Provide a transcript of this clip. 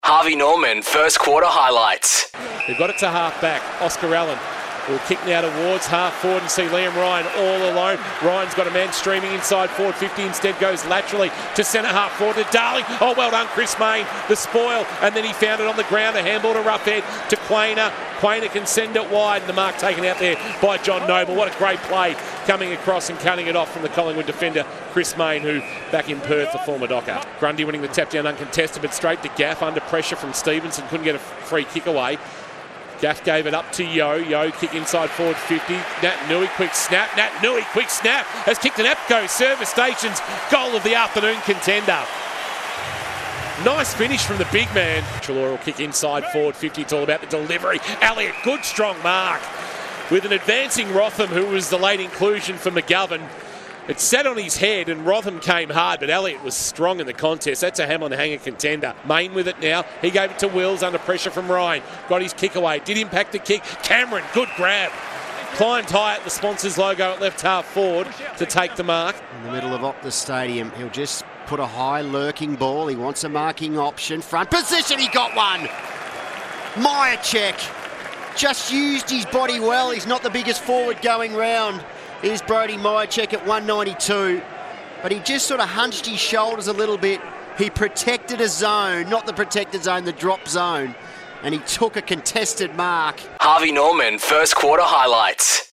Harvey Norman, first quarter highlights. They've got it to half back. Oscar Allen will kick now towards half forward and see Liam Ryan all alone. Ryan's got a man streaming inside forward 50, instead goes laterally to centre half forward to Darling. Oh, well done, Chris Mayne, the spoil, and then he found it on the ground. A handball to Roughhead to Quainer. Quainer can send it wide, and the mark taken out there by John Noble. What a great play coming across and cutting it off from the Collingwood defender, Chris Mayne, who back in Perth, the former Docker. Grundy winning the tap down uncontested, but straight to Gaff under pressure from Stevenson. Couldn't get a free kick away. Gaff gave it up to Yo. Yo kick inside forward 50. Nat Nui, quick snap. Nat Nui, quick snap. Has kicked an APCO Service Stations goal of the afternoon contender. Nice finish from the big man. Treloar will kick inside forward 50. It's all about the delivery. Elliott, good strong mark. With an advancing Rotham, who was the late inclusion for McGovern. It sat on his head and Rotham came hard, but Elliott was strong in the contest. That's a hammer-on-the-hanger contender. Mayne with it now. He gave it to Wills under pressure from Ryan. Got his kick away. Did impact the kick. Cameron, good grab. Climbed high at the sponsors logo at left half forward to take the mark. In the middle of Optus Stadium, he'll just put a high lurking ball. He wants a marking option. Front position, he got one. Myercheck just used his body well. He's not the biggest forward going round. Here's Brody Myercheck at 192, but he just sort of hunched his shoulders a little bit. He protected a zone, not the protected zone, the drop zone, and he took a contested mark. Harvey Norman, first quarter highlights.